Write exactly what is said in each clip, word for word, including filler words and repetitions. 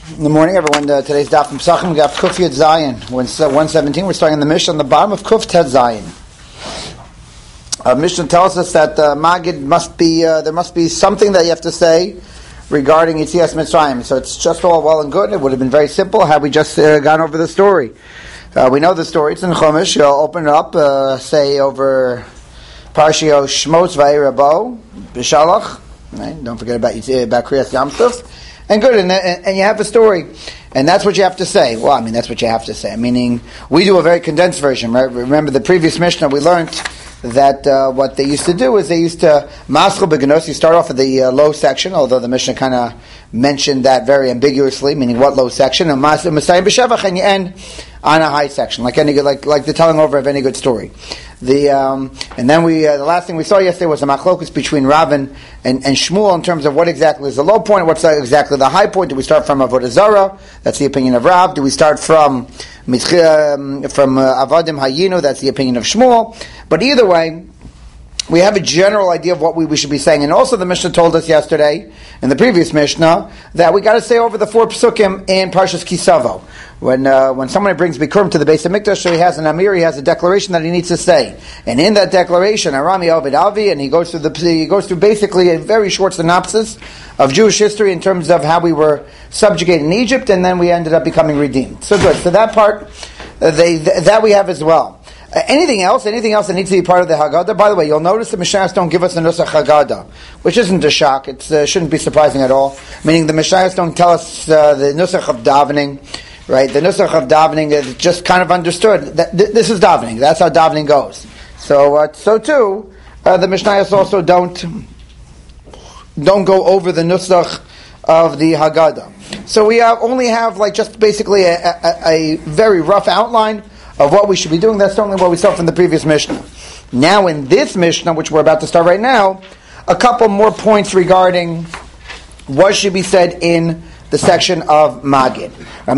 In the morning, everyone. Uh, today's daf from Pesachim. We got Kuf Yud Zayin. We're in one seventeen. We're starting in the Mishnah on the bottom of Kuf Tet Zayin. Uh, Mishnah tells us that uh, Magid must be uh, there must be something that you have to say regarding Yetzias Mitzrayim. So it's just all well and good. It would have been very simple had we just uh, gone over the story. Uh, we know the story. It's in Chumash. You'll open it up. Uh, say over Parshio Shmos Vayirabo B'Shalach. Right? Don't forget about about Kriyas Yam Suf. And good, and, and you have a story, and that's what you have to say. Well, I mean, that's what you have to say. Meaning, we do a very condensed version. Right? Remember the previous Mishnah, we learned that uh, what they used to do is they used to maschil beganos. You start off at the uh, low section, although the Mishnah kind of mentioned that very ambiguously, meaning what low section, and masayim b'shevach, and you end on a high section, like any good, like like the telling over of any good story. The um, and then we uh, the last thing we saw yesterday was a machlokus between Rav and, and, and Shmuel in terms of what exactly is the low point, what's exactly the high point. Do we start from Avodah Zarah? That's the opinion of Rav. Do we start from um, from uh, Avadim Hayinu? That's the opinion of Shmuel. But either way, we have a general idea of what we, we should be saying. And also the Mishnah told us yesterday, in the previous Mishnah, that we got to say over the four psukim in Parshas Kisavo. When uh, when someone brings Bikurim to the base of Mikdash, so he has an Amir, he has a declaration that he needs to say. And in that declaration, Arami Ovid Avi, and he goes through the he goes through basically a very short synopsis of Jewish history in terms of how we were subjugated in Egypt, and then we ended up becoming redeemed. So good. So that part, uh, they th- that we have as well. Uh, anything else? Anything else that needs to be part of the Haggadah? By the way, you'll notice the Mishayos don't give us a Nusach Haggadah, which isn't a shock. It uh, shouldn't be surprising at all. Meaning the Mishayos don't tell us uh, the Nusach of davening, right? The Nusach of davening is just kind of understood. That, th- this is davening. That's how davening goes. So, uh, so too, uh, the Mishnayos also don't don't go over the Nusach of the Haggadah. So we have, only have like just basically a, a, a very rough outline of what we should be doing. That's certainly what we saw from the previous Mishnah. Now in this Mishnah, which we're about to start right now, a couple more points regarding what should be said in the section of Magid.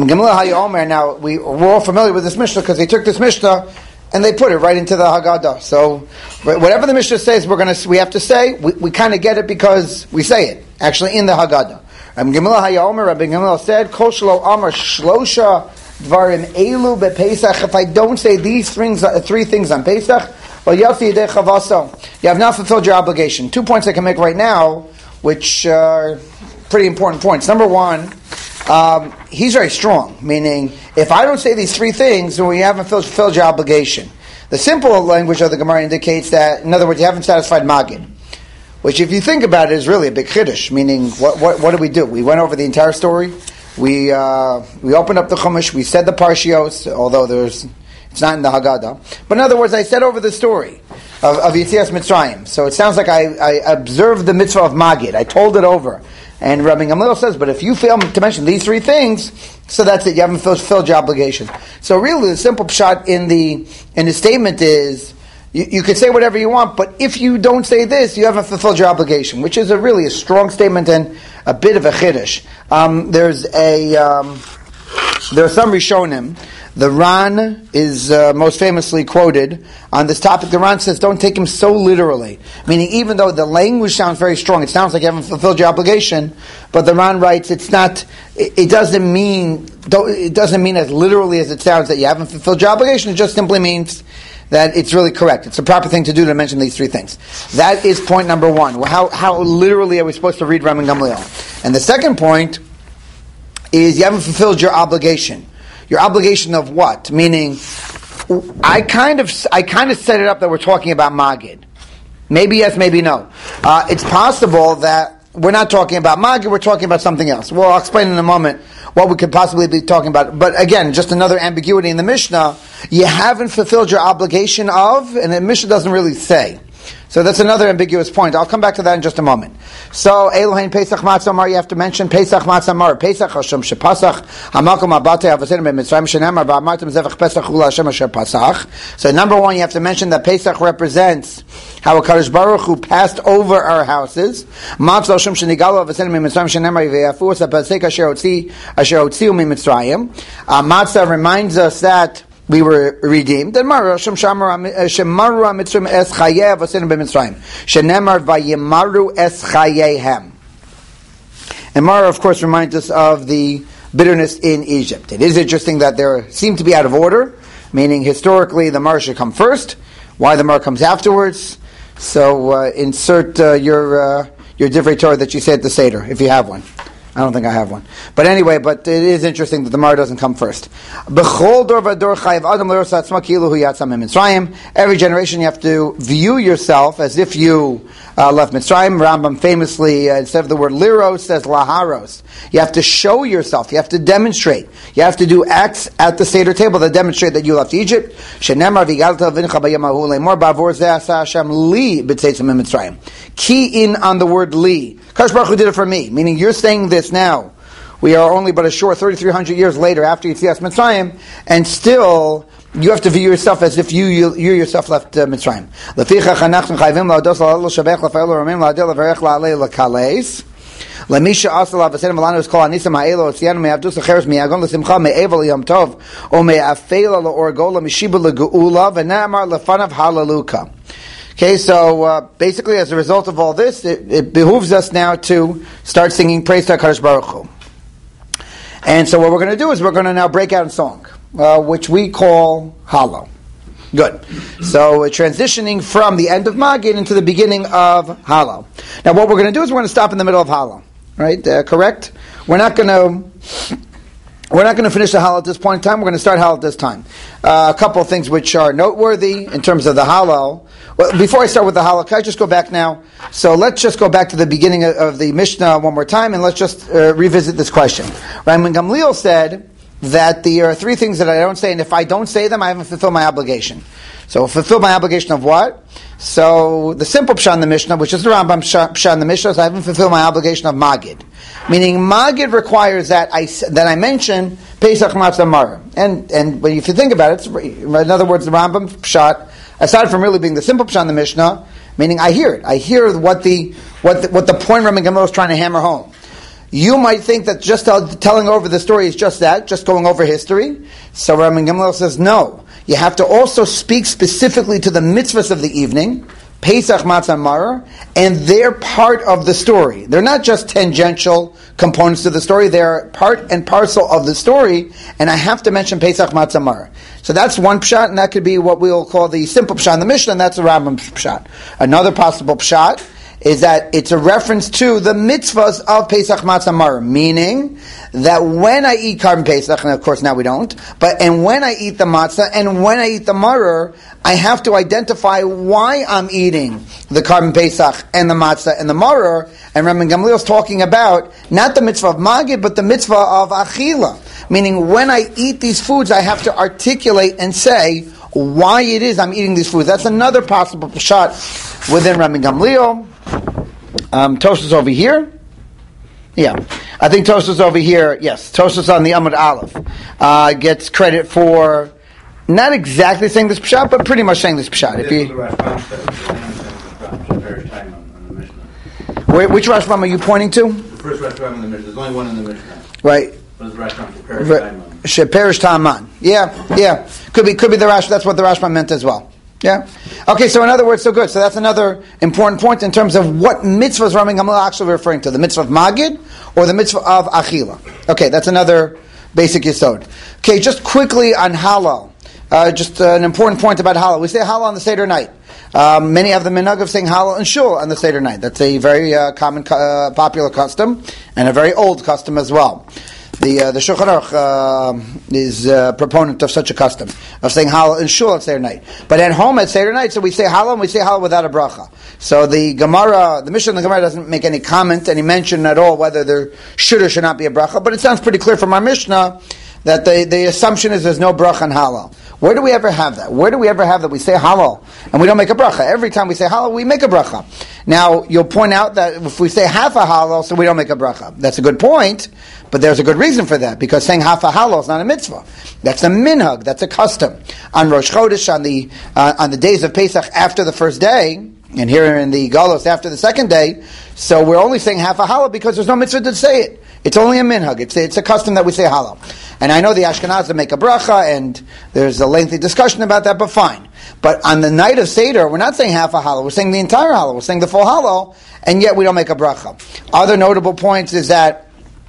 Now, we, we're all familiar with this Mishnah because they took this Mishnah and they put it right into the Haggadah. So whatever the Mishnah says, we're gonna we have to say, we, we kind of get it because we say it, actually in the Haggadah. Rabbi Gamliel said, Kol shelo amar shlosha dvarim elu bePesach. If I don't say these things, uh, three things on Pesach, well, yafi yedei chavaso, you have not fulfilled your obligation. Two points I can make right now, which are pretty important points. Number one, um, he's very strong, meaning if I don't say these three things, then we haven't fulfilled your obligation. The simple language of the Gemara indicates that, in other words, you haven't satisfied Magid, which, if you think about it, is really a big chiddush. Meaning, what what what did we do? We went over the entire story. We uh, we opened up the Chumash. We said the Parshios, although there's it's not in the Haggadah. But in other words, I said over the story of, of Yetzias Mitzrayim. So it sounds like I, I observed the mitzvah of Magid. I told it over. And Rabbi Gamliel says, but if you fail to mention these three things, so that's it. You haven't fulfilled your obligation. So really, the simple pshat in the in the statement is, you, you could say whatever you want, but if you don't say this, you haven't fulfilled your obligation, which is a really a strong statement and a bit of a chiddush. Um, there's a um, there are some Rishonim. The Ran is uh, most famously quoted on this topic. The Ran says, don't take him so literally. Meaning, even though the language sounds very strong, it sounds like you haven't fulfilled your obligation, but the Ran writes, it's not, it, it doesn't mean, it doesn't mean as literally as it sounds that you haven't fulfilled your obligation. It just simply means that it's really correct. It's the proper thing to do to mention these three things. That is point number one. How, how literally are we supposed to read Rabbi Gamliel? And the second point is you haven't fulfilled your obligation. Your obligation of what? Meaning, I kind of, I kind of set it up that we're talking about Magid. Maybe yes, maybe no. Uh, it's possible that we're not talking about Magid, we're talking about something else. Well, I'll explain in a moment what we could possibly be talking about. But again, just another ambiguity in the Mishnah. You haven't fulfilled your obligation of, and the Mishnah doesn't really say. So that's another ambiguous point. I'll come back to that in just a moment. So, Elohein Pesach Matzah Mar, you have to mention Pesach Matzah Mar. Pesach Hashem Shepasach, Hamakom Abate Avasim B'Mitzrayim Shenemar Ba'amartim Zevach Pesach Ula Hashem Asher Pasach. So, number one, you have to mention that Pesach represents how HaKadosh Baruch Hu passed over our houses. Matzah Hashem Shenigalo Avasim B'Mitzrayim Shenemar V'Yafu Asa Pesach Asher Otzi Asher Otziu Mitzrayim. Matzah reminds us that we were redeemed. And Maru Hashem Shemaru Mitzrayim Es Chayev Asin B'Mitzrayim Shenemar Vayimaru Es Chayehem. And Mara, of course, reminds us of the bitterness in Egypt. It is interesting that they seem to be out of order, meaning historically the Mar should come first, why the Mar comes afterwards. So uh, insert uh, your uh, your Divrei Torah that you say at the Seder, if you have one. I don't think I have one. But anyway, but it is interesting that the Mar doesn't come first. Every generation you have to view yourself as if you uh, left Mitzrayim. Rambam famously, uh, instead of the word liros, says laharos. You have to show yourself. You have to demonstrate. You have to do acts at the Seder table that demonstrate that you left Egypt. Key in on the word li. Kadosh Baruch Hu did it for me, meaning you're saying this now. We are only but a short thirty-three hundred years later after Yetzias Mitzrayim, and still you have to view yourself as if you you, you yourself left uh, Mitzrayim. Lamisha Asala Vasenim Milano is called Anisa Ma'elo Oceano Me'avdus Acheres Me'agon L'Simcha Me'evel Yom Tov O Me'afela L'Orgola Mishiba L'Geula V'Na'amar L'Fanav Halaluka. Okay, so uh, basically, as a result of all this, it, it behooves us now to start singing praise to HaKadosh Baruch Hu. And so what we're going to do is we're going to now break out in song, uh, which we call Halo. Good. So we're transitioning from the end of Magid into the beginning of Halo. Now what we're going to do is we're going to stop in the middle of Halo. Right? Uh, correct? We're not going to... We're not going to finish the Hallel at this point in time. We're going to start Hallel at this time. Uh, a couple of things which are noteworthy in terms of the Hallel. Well, before I start with the Hallel, can I just go back now? So let's just go back to the beginning of, of the Mishnah one more time, and let's just uh, revisit this question. Raman Gamliel said that there are three things that I don't say, and if I don't say them, I haven't fulfilled my obligation. So fulfill my obligation of what? So the simple pshat in the Mishnah, which is the Rambam pshat in the Mishnah, is I haven't fulfilled my obligation of Magid. Meaning Magid requires that I that I mention Pesach Matzah Mar. And and but if you think about it, in other words, the Rambam pshat, aside from really being the simple pshat in the Mishnah, meaning I hear it. I hear what the what the, what the point Rambam Gamliel is trying to hammer home. You might think that just tell, telling over the story is just that, just going over history. So Rambam Gamliel says no. You have to also speak specifically to the mitzvahs of the evening, Pesach Matzah Maror, and they're part of the story. They're not just tangential components to the story, they're part and parcel of the story, and I have to mention Pesach Matzah Maror. So that's one pshat, and that could be what we'll call the simple pshat in the Mishnah, and that's the Rambam pshat. Another possible pshat is that it's a reference to the mitzvahs of Pesach Matzah Maror, meaning that when I eat Karban Pesach, and of course now we don't, but and when I eat the matzah and when I eat the maror, I have to identify why I'm eating the Karban Pesach and the matzah and the maror. And Rambam Gamliel is talking about not the mitzvah of Magid, but the mitzvah of Achila, meaning when I eat these foods, I have to articulate and say why it is I'm eating these foods. That's another possible pshat within Rambam Gamliel. Um, Tosfos over here. Yeah, I think Tosfos over here, yes, Tosfos on the Amud Aleph, uh, gets credit for not exactly saying this pshat, but pretty much saying this pshat. If you, Wait, which Rashbam are you pointing to? The first Rashbam in the Mishnah. There's only one in the Mishnah. Right. What is the Rashbam for Perish Taiman? Sheperish Ta'aman. Yeah, yeah. Could be, could be the Rash. That's what the Rashbam meant as well. Yeah. Okay, so in other words, so good. So that's another important point in terms of what mitzvahs Rambam Gamliel actually referring to. The mitzvah of Magid or the mitzvah of Achila. Okay, that's another basic yesod. Okay, just quickly on Halal. Uh, just uh, an important point about Halal. We say Halal on the Seder night. Um, many have the minhag of saying Halal and Shul on the Seder night. That's a very uh, common, uh, popular custom and a very old custom as well. The uh, the Shulchan Aruch uh, is a proponent of such a custom of saying Halal and Shul at Seder night. But at home at Seder night, so we say Halal and we say Halal without a bracha. So the Gemara, the Mishnah in the Gemara doesn't make any comment, any mention at all whether there should or should not be a bracha. But it sounds pretty clear from our Mishnah that the, the assumption is there's no bracha on Halal. Where do we ever have that? Where do we ever have that we say halal and we don't make a bracha? Every time we say halal, we make a bracha. Now, you'll point out that if we say half a halal, so we don't make a bracha. That's a good point, but there's a good reason for that, because saying half a halal is not a mitzvah. That's a minhag, that's a custom. On Rosh Chodesh, on the, uh, on the days of Pesach after the first day, and here in the Galos after the second day, so we're only saying half a halal because there's no mitzvah to say it. It's only a minhag. It's, it's a custom that we say halal. And I know the Ashkenazim make a bracha, and there's a lengthy discussion about that, but fine. But on the night of Seder, we're not saying half a halal, we're saying the entire halal, we're saying the full halal, and yet we don't make a bracha. Other notable points is that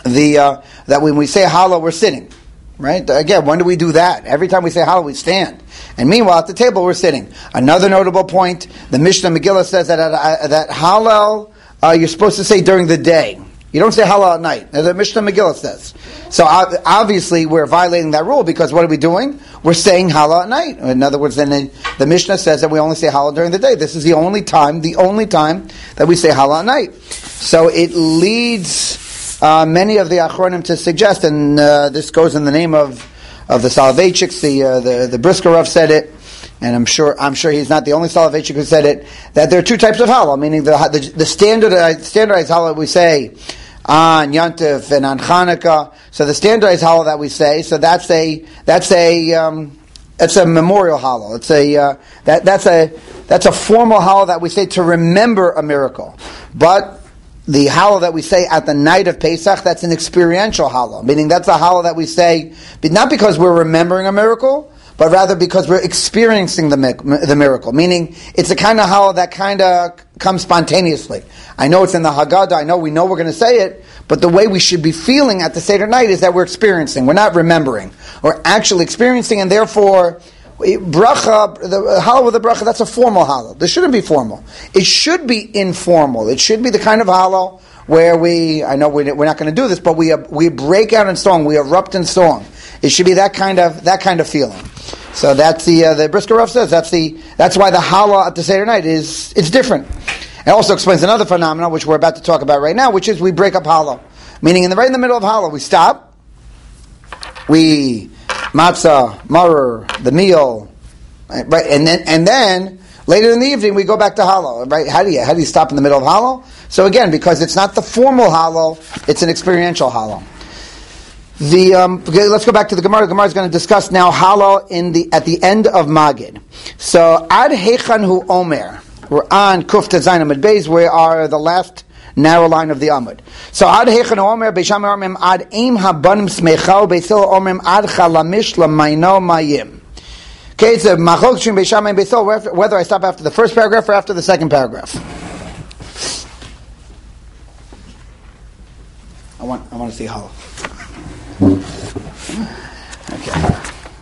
the uh, that when we say Hallel, we're sitting. Right? Again, when do we do that? Every time we say Hallel, we stand. And meanwhile, at the table, we're sitting. Another notable point, the Mishnah Megillah says that uh, that Hallel, uh, you're supposed to say during the day. You don't say Hallel at night. The Mishnah Megillah says. So uh, obviously, we're violating that rule because what are we doing? We're saying Hallel at night. In other words, then the, the Mishnah says that we only say Hallel during the day. This is the only time, the only time that we say Hallel at night. So it leads Uh, many of the Achronim to suggest, and uh, this goes in the name of, of the Soloveitchiks, the uh, the the Brisker Rav said it, and I'm sure I'm sure he's not the only Soloveitchik who said it. That there are two types of Hallel, meaning the the, the standardized standardized Hallel we say on Yontif and on Hanukkah. So the standardized Hallel that we say, so that's a that's a um, it's a memorial Hallel. It's a uh, that that's a that's a formal Hallel that we say to remember a miracle, but the Hallel that we say at the night of Pesach, that's an experiential Hallel, meaning that's a Hallel that we say not because we're remembering a miracle, but rather because we're experiencing the the miracle. Meaning, it's a kind of Hallel that kind of comes spontaneously. I know it's in the Haggadah. I know we know we're going to say it, but the way we should be feeling at the Seder night is that we're experiencing. We're not remembering. We're actually experiencing, and therefore, bracha, the Hallel with the bracha, that's a formal Hallel. This shouldn't be formal. It should be informal. It should be the kind of Hallel where we, I know we're not going to do this, but we we break out in song, we erupt in song. It should be that kind of that kind of feeling. So that's the uh, the Brisker Rav says that's the that's why the Hallel at the Seder night is it's different. It also explains another phenomenon which we're about to talk about right now, which is we break up Hallel, meaning in the right in the middle of Hallel we stop, we matzah, maror, the meal, right, and then and then later in the evening we go back to Hallel, right? How do you how do you stop in the middle of Hallel? So again, because it's not the formal Hallel, it's an experiential Hallel. The um, okay, let's go back to the Gemara. The Gemara is going to discuss now Hallel in the at the end of Magid. So ad heichan hu omer. We're on Kuf Tezayin Amud Beis. We are the last narrow line of the Amud. So ad heichan hu omer beisham omrim ad im habanim smechal beisil omrim ad chalamish lamayno mayim. Okay, it's a machok shim beisham and beisil. Whether I stop after the first paragraph or after the second paragraph. I want I want to see Hallel. Okay.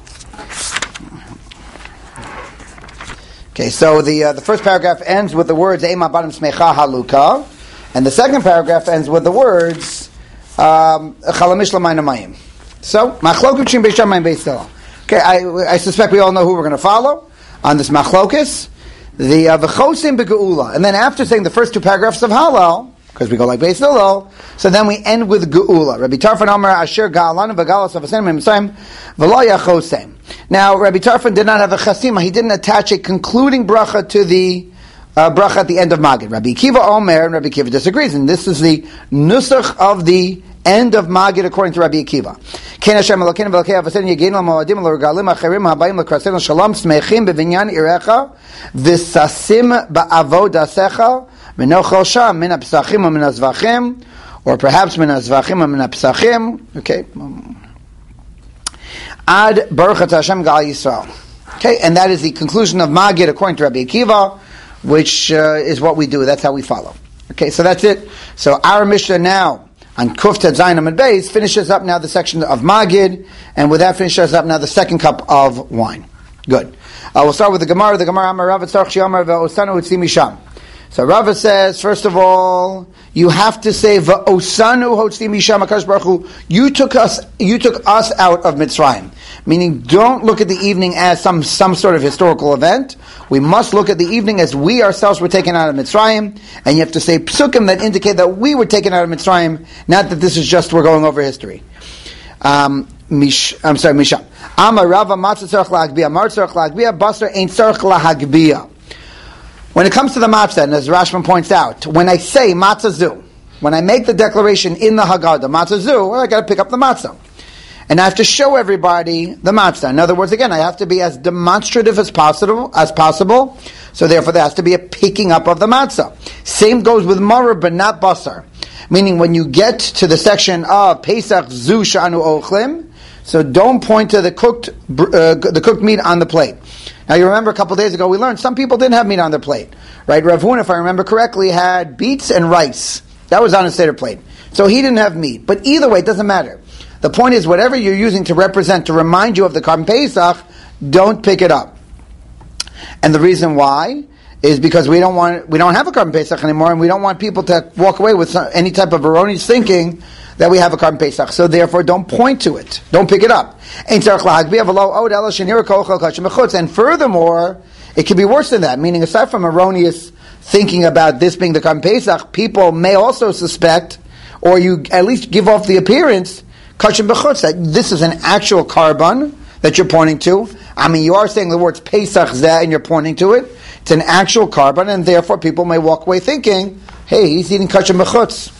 Okay, so the uh, the first paragraph ends with the words "Eima banim smecha haluka," and the second paragraph ends with the words "Chalamish l'mayim mayim." So machlokus shim beishamayim beisil. Okay, I I suspect we all know who we're going to follow on this machlokus. The uh, v'chosim begeula, and then after saying the first two paragraphs of Hallel, because we go like Beis Hillel, so then we end with Geula. Rabbi Tarfon Amar Asher Ga'alan v'Galas Avasim Mitzrayim v'Lo Yachosem. Now, Rabbi Tarfon did not have a chasima. He didn't attach a concluding bracha to the uh, bracha at the end of Magid. Rabbi Akiva Omer, and Rabbi Akiva disagrees, and this is the nusach of the end of Magid according to Rabbi Akiva. Ken Hashem Elokeinu v'Elokei Avasim Yegin L'Moadim L'Regalim Acherim Habayim L'Krasenu Shalom Smechim B'Vinyan Irecha V'Sasim Ba'avodasecha or perhaps min azvachim or min apsachim. Okay. Ad Baruch Hashem Gal Yisrael. Okay, and that is the conclusion of Magid according to Rabbi Akiva, which uh, is what we do. That's how we follow. Okay, so that's it. So our Mishnah now on Kuf Tezayin Amud Beis finishes up now the section of Magid, and with that finishes up now the second cup of wine. Good. Uh, we'll start with the Gemara. The Gemara Amar Rav Tzarech Shiamar ve'osanu utzi misham. So Rava says, first of all, you have to say Va'osanu hotzi misham HaKadosh Baruch Hu. You took us, you took us out of Mitzrayim. Meaning, don't look at the evening as some some sort of historical event. We must look at the evening as we ourselves were taken out of Mitzrayim, and you have to say psukim that indicate that we were taken out of Mitzrayim, not that this is just we're going over history. Um, mish, I'm sorry, misham. Amar Rava matzah tzarech lahagbiyah, mar tzarech lahagbiyah, basar ain't tzarech lahagbiyah. When it comes to the matzah, and as Rashman points out, when I say matzah zu, when I make the declaration in the Haggadah, matzah zu, well, I got to pick up the matzah. And I have to show everybody the matzah. In other words, again, I have to be as demonstrative as possible, as possible. So therefore there has to be a picking up of the matzah. Same goes with maror, but not basar. Meaning when you get to the section of Pesach zu shanu ochlim, so don't point to the cooked, uh, the cooked meat on the plate. Now you remember a couple of days ago we learned some people didn't have meat on their plate, right? Rav Huna, if I remember correctly, had beets and rice. That was on his Seder plate. So he didn't have meat. But either way, it doesn't matter. The point is, whatever you're using to represent, to remind you of the Karban Pesach, don't pick it up. And the reason why is because we don't want, we don't have a Karban Pesach anymore, and we don't want people to walk away with some, any type of erroneous thinking that we have a Karban Pesach. So therefore, don't point to it. Don't pick it up. And furthermore, it can be worse than that, meaning aside from erroneous thinking about this being the Karban Pesach, people may also suspect, or you at least give off the appearance, that this is an actual Karban that you're pointing to. I mean, you are saying the words Pesach Zeh and you're pointing to it. It's an actual Karban, and therefore people may walk away thinking, hey, he's eating Kachim B'chutz.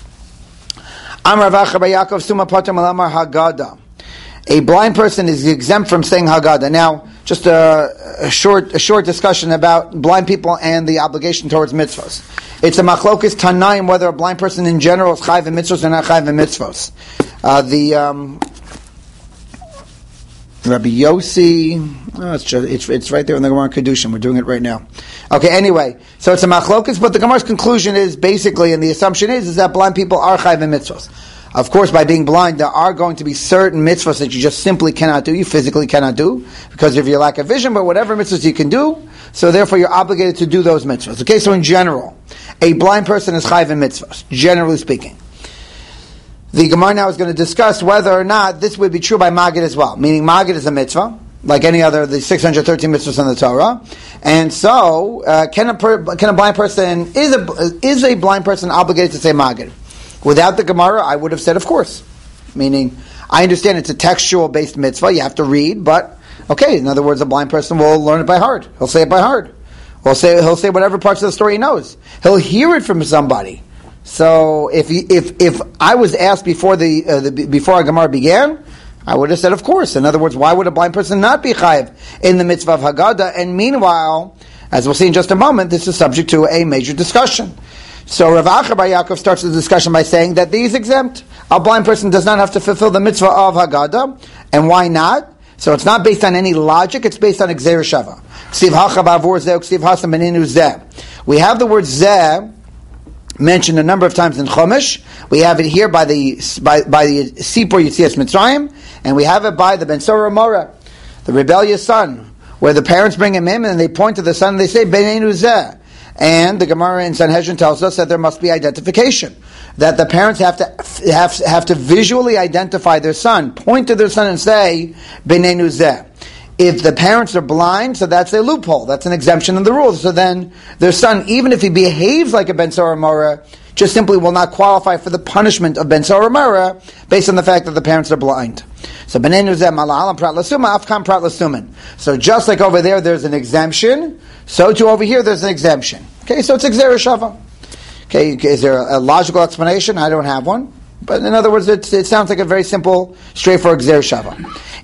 A blind person is exempt from saying Haggadah. Now, just a, a short a short discussion about blind people and the obligation towards mitzvahs. It's a machlokes tanaim whether a blind person in general is chayv in mitzvahs or not chayv in mitzvahs. Uh, the um, Rabbi Yossi, oh, it's, just, it's it's right there in the Gemara Kedushin. We're doing it right now. Okay, anyway, so it's a machlokes, but the Gemara's conclusion is basically, and the assumption is, is that blind people are chayv in mitzvahs. Of course, by being blind, there are going to be certain mitzvahs that you just simply cannot do, you physically cannot do, because of your lack of vision, but whatever mitzvahs you can do, so therefore you're obligated to do those mitzvahs. Okay, so in general, a blind person is chayv in mitzvahs, generally speaking. The Gemara now is going to discuss whether or not this would be true by Magid as well, meaning Magid is a mitzvah, like any other of the six hundred thirteen mitzvahs in the Torah, and so uh, can a per, can a blind person is a is a blind person obligated to say Magid? Without the Gemara, I would have said, of course. Meaning, I understand it's a textual-based mitzvah, you have to read, but, okay, in other words, a blind person will learn it by heart. He'll say it by heart. He'll say, he'll say whatever parts of the story he knows. He'll hear it from somebody. So, if he, if if I was asked before the, uh, the before our Gemara began, I would have said, of course. In other words, why would a blind person not be chayiv in the mitzvah of Haggadah? And meanwhile, as we'll see in just a moment, this is subject to a major discussion. So Rav Acha Bar Yaakov starts the discussion by saying that he's exempt. A blind person does not have to fulfill the mitzvah of Haggadah. And why not? So it's not based on any logic, it's based on Gzeir Shava. We have the word Zeh mentioned a number of times in Chumash. We have it here by the by, by the Sipur Yetzias Mitzrayim, and we have it by the Ben Sora Mora, the rebellious son, where the parents bring him in and they point to the son and they say, Benenu Zeh. And the Gemara in Sanhedrin tells us that there must be identification, that the parents have to have, have to visually identify their son, point to their son and say, Benenu Zeh. If the parents are blind, so that's a loophole, that's an exemption in the rules. So then their son, even if he behaves like a Ben Sora Mora, just simply will not qualify for the punishment of Ben Sora Mora based on the fact that the parents are blind. So Benenu Zeh Mala'alam Prat Lasuma, Afkam Prat Lasumin. So just like over there there's an exemption, so too over here there's an exemption. Okay, so it's Gzeir Shava. Okay, is there a, a logical explanation? I don't have one. But in other words, it, it sounds like a very simple, straightforward Gzeir Shava.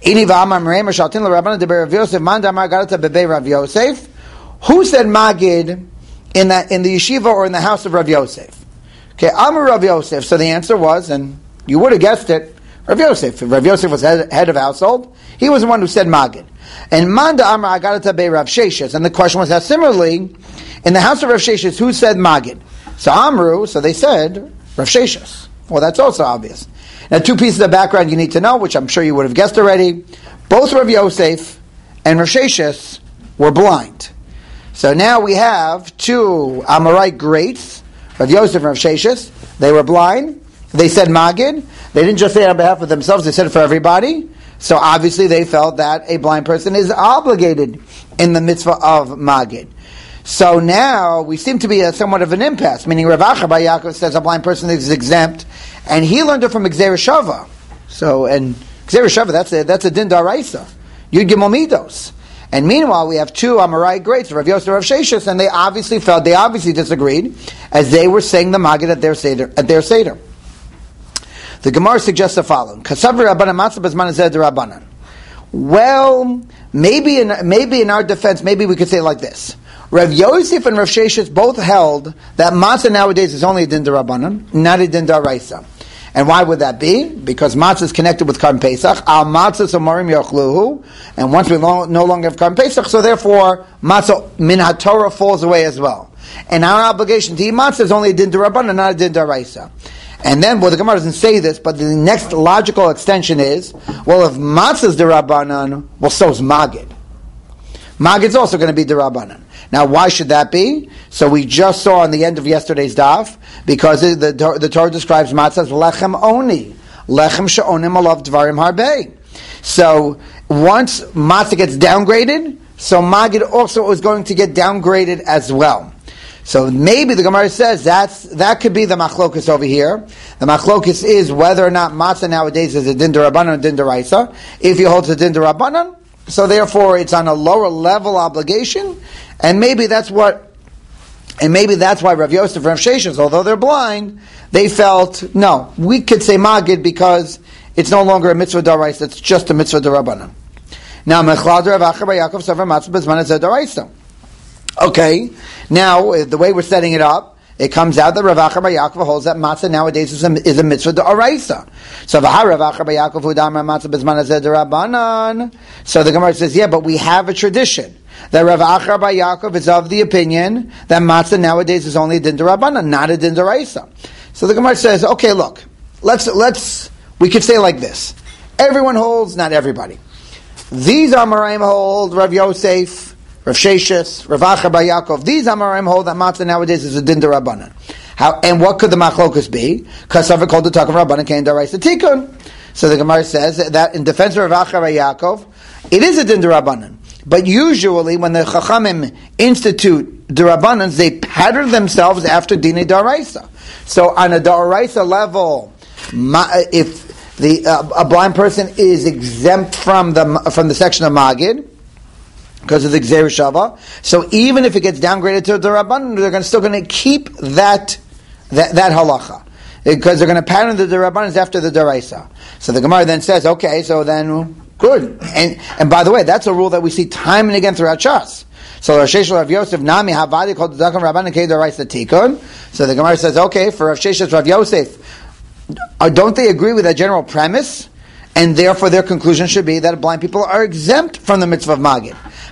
Who said Magid in that in the yeshiva or in the house of Rav Yosef? Okay, Amar Rav Yosef. So the answer was, and you would have guessed it, Rav Yosef. Rav Yosef was head, head of household. He was the one who said Magid. And Manda Amar Agarata Be Rav Sheshes. And the question was, how similarly, in the house of Rav Sheshes, who said Magid? So Amru, so they said Rav Sheshes. Well, that's also obvious. Now, two pieces of background you need to know, which I'm sure you would have guessed already. Both Rav Yosef and Rav Sheshes were blind. So now we have two Amorite greats, Rav Yosef and Rav Sheshes. They were blind. They said Magid. They didn't just say it on behalf of themselves, they said it for everybody. So obviously they felt that a blind person is obligated in the mitzvah of Magid. So now we seem to be a, somewhat of an impasse, meaning Rav Acha Bar Yaakov says a blind person is exempt, and he learned it from Gzeir Shava. So, and Gzeir Shava, that's a, that's a din daraisa. Yud Gimel Midos. And meanwhile, we have two Amorite greats, Rav Yosef and Rav Sheshes, and they obviously felt, they obviously disagreed, as they were saying the Magid at their Seder. At their Seder. The Gemara suggests the following: Well, maybe in maybe in our defense, maybe we could say it like this: Rav Yosef and Rav Sheshes both held that matzah nowadays is only a din d'Rabbanan, not a din d'Oraisa. And why would that be? Because matzah is connected with Karban Pesach. Al matzah somarim yochluhu, and once we lo- no longer have Karban Pesach, so therefore matzah min haTorah falls away as well. And our obligation to eat matzah is only a din d'Rabbanan, not a din d'Oraisa. And then, well, the Gemara doesn't say this, but the next logical extension is, well, if matzah's derabanan, well, so is magid. Magid's also going to be derabanan. Now, why should that be? So we just saw on the end of yesterday's daf, because the, the, the Torah describes matzah as lechem oni. Lechem she'onim alav dvarim harbei. So, once matzah gets downgraded, so magid also is going to get downgraded as well. So maybe the Gemara says that's that could be the machlokus over here. The machlokus is whether or not matzah nowadays is a din d'Rabbanan or din d'Oraisa. If you hold to din d'Rabbanan, so therefore it's on a lower level obligation, and maybe that's what, and maybe that's why Rav Yosef and Rav Sheshes, although they're blind, they felt no, we could say magid because it's no longer a mitzvah d'Oraisa; it's just a mitzvah d'Rabbanan. Now mechlad Rav Acha bar Yaakov savar matzah b'zman hazeh d'Oraisa. Okay, now the way we're setting it up, it comes out that Rav Acha bar Yaakov holds that matzah nowadays is a, is a mitzvah d'oraisa. So v'ha Rav Acha bar Yaakov hu damar matzah b'zman hazeh d'Rabbanan. So the Gemara says, yeah, but we have a tradition that Rav Acha bar Yaakov is of the opinion that matzah nowadays is only a din d'Rabbanan, not a din d'oraisa. So the Gemara says, okay, look, let's let's we could say it like this: everyone holds, not everybody. These Amoraim hold Rav Yosef, Rav Sheshes, Rav Acha bar Yaakov. These Amoraim hold that matzah nowadays is a din d'Rabbanan. How and what could the machlokus be? Because I've called the talk of Rabbanan came d'Oraisa tikun. So the Gemara says that in defense of Rav Acha bar Yaakov, it is a din d'Rabbanan. But usually, when the Chachamim institute d'Rabbanans, they pattern themselves after dinei d'Oraisa. So on a d'Oraisa level, if the uh, a blind person is exempt from the from the section of Magid because of the Gzeir Shava, so even if it gets downgraded to the Rabbanan, they're gonna, still going to keep that that that halacha because they're going to pattern the Rabbanans after the D'Oraisa. So the Gemara then says, okay, so then good. And and by the way, that's a rule that we see time and again throughout Shas. So Rav Sheshes Rav Yosef Nami Havadi called the Zakon Rabbanan Kei D'Oraisa Tikun. So the Gemara says, okay, for Rav Sheshes Rav Yosef, Uh, don't they agree with that general premise? And therefore their conclusion should be that blind people are exempt from the mitzvah of Magid.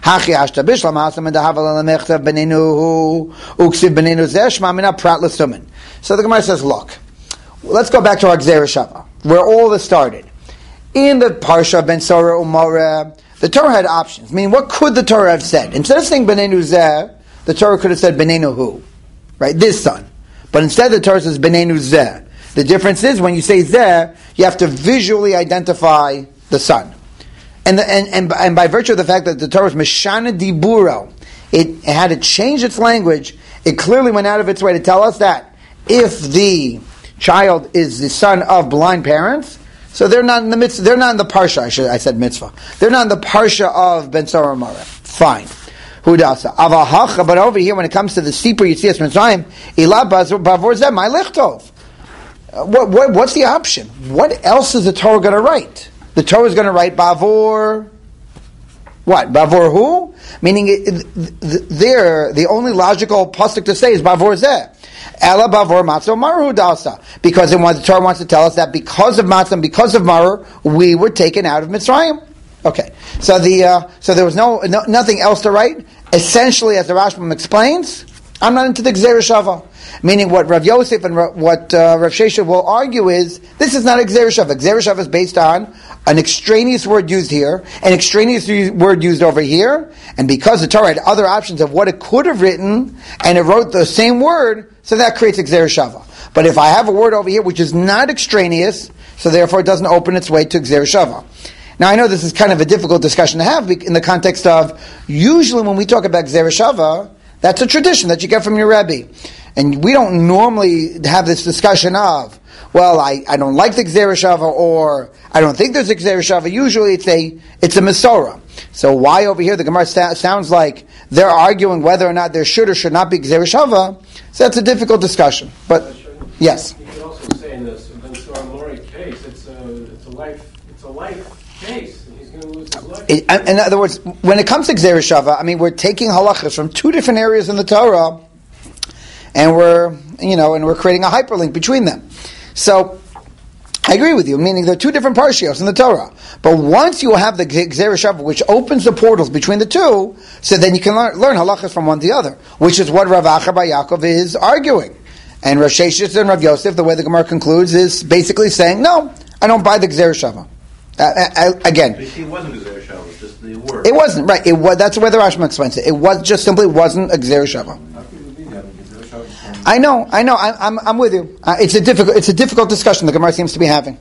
So the Gemara says, look, let's go back to our Gzeir Shava, where all this started. In the Parsha Ben Sora Umara, the Torah had options. I mean, what could the Torah have said? Instead of saying Benenu Zeh, the Torah could have said Benenu Hu, right? This son. But instead the Torah says Benenu Zeh. The difference is when you say Zeh, you have to visually identify the son. And, the, and, and, and by virtue of the fact that the Torah is Meshana Diburo, it, it had to change its language, it clearly went out of its way to tell us that if the child is the son of blind parents, so they're not in the mitzvah, they're not in the parsha, I, should, I said mitzvah, they're not in the parsha of Ben Sora Mara. Fine. Hudasa. Avahacha, but over here when it comes to the steeper Yitzias Mitzrayim, Ila Bavor Zeh, my Lichtov. What, what, what's the option? What else is the Torah going to write? The Torah is going to write Bavor, what? Bavor who? Meaning, it, it, there, the only logical pasuk to say is Bavor Zeh. Ela Bavor Matzah Maru Dasa. Because it wants, the Torah wants to tell us that because of Matzah and because of Maru, we were taken out of Mitzrayim. Okay. So the, uh, so there was no, no, nothing else to write. Essentially, as the Rashbam explains, I'm not into the Gzeir Shava. Meaning what Rav Yosef and Ra- what uh, Rav Sheshes will argue is, this is not a Gzeir Shava. Gzeir Shava is based on an extraneous word used here, an extraneous word used over here, and because the Torah had other options of what it could have written, and it wrote the same word, so that creates a Gzeir Shava. But if I have a word over here which is not extraneous, so therefore it doesn't open its way to Gzeir Shava. Now I know this is kind of a difficult discussion to have in the context of, usually when we talk about Gzeir Shava, that's a tradition that you get from your Rebbe. And we don't normally have this discussion of, well, I, I don't like the Gzeir Shava, or I don't think there's a Gzeir Shava. Usually it's a it's a Mesorah. So why over here the Gemara sta- sounds like they're arguing whether or not there should or should not be Gzeir Shava. So that's a difficult discussion. But yes. You could also say in this Ben Sora Mori case, it's a it's a life it's a life case. He's going to lose his life. It, in other words, when it comes to Gzeir Shava, I mean, we're taking halachas from two different areas in the Torah, and we're, you know, and we're creating a hyperlink between them. So, I agree with you, meaning there are two different parshios in the Torah. But once you have the Gzeir Shava, which opens the portals between the two, so then you can learn, learn halachas from one to the other, which is what Rav Acha bar Yaakov is arguing. And Rav Sheshes and Rav Yosef, the way the Gemara concludes, is basically saying, no, I don't buy the Gzer Shava. Uh, I, I, again, it wasn't a Gzer Shava, it was just the word. It wasn't, right. It was, that's the way the Rashba explains it. It was just simply wasn't a Gzer Shava. I know, I know, I, I'm, I'm with you. Uh, it's a difficult, it's a difficult discussion the Gemara seems to be having.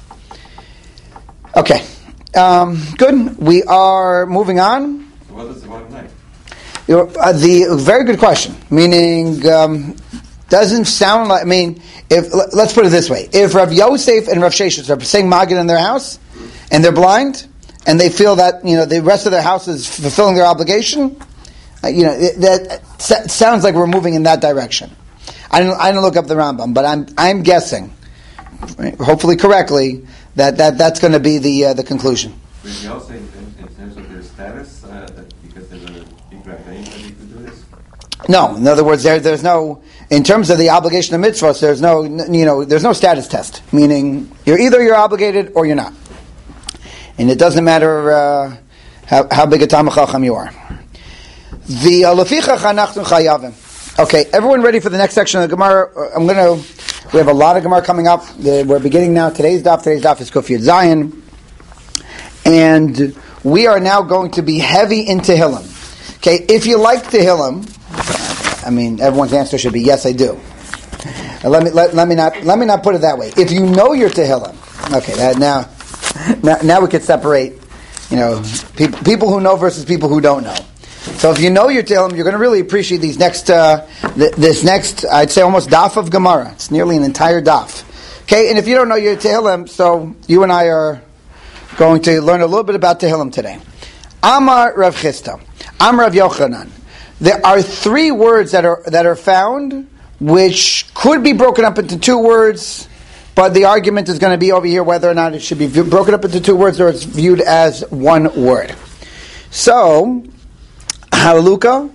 Okay, um, good. We are moving on. So what is the bottom line? Uh, the very good question. Meaning, um, doesn't sound like. I mean, if let's put it this way: if Rav Yosef and Rav Sheshes are saying Magid in their house, and they're blind, and they feel that you know the rest of their house is fulfilling their obligation, uh, you know it, that it sounds like we're moving in that direction. I don't. I don't look up the Rambam, but I'm. I'm guessing, hopefully correctly, that, that that's going to be the uh, the conclusion. Will you also, in terms, in terms of their status, uh, that because there's a big rabbi that you could do this? No. In other words, there there's no. In terms of the obligation of mitzvahs, there's no. You know, there's no status test. Meaning, you're either you're obligated or you're not, and it doesn't matter uh, how, how big a Talmid Chacham you are. The lefichach anachnu chayavim. Okay, everyone ready for the next section of the Gemara? I'm going to, we have a lot of Gemara coming up. We're beginning now. Today's daf, today's daf is Kuf Yud Zayin. And we are now going to be heavy in Tehillim. Okay, if you like Tehillim, I mean, everyone's answer should be, yes, I do. Now, let me, let, let me not, let me not put it that way. If you know your Tehillim, okay, that, now, now, now we could separate, you know, people, people who know versus people who don't know. So if you know your Tehillim, you're going to really appreciate these next, uh, th- this next, I'd say almost daf of Gemara. It's nearly an entire daf. Okay, and if you don't know your Tehillim, so you and I are going to learn a little bit about Tehillim today. Amar Rav Chisda, Amar Rav Yochanan. There are three words that are that are found, which could be broken up into two words, but the argument is going to be over here whether or not it should be v- broken up into two words or it's viewed as one word. So, Halaluka,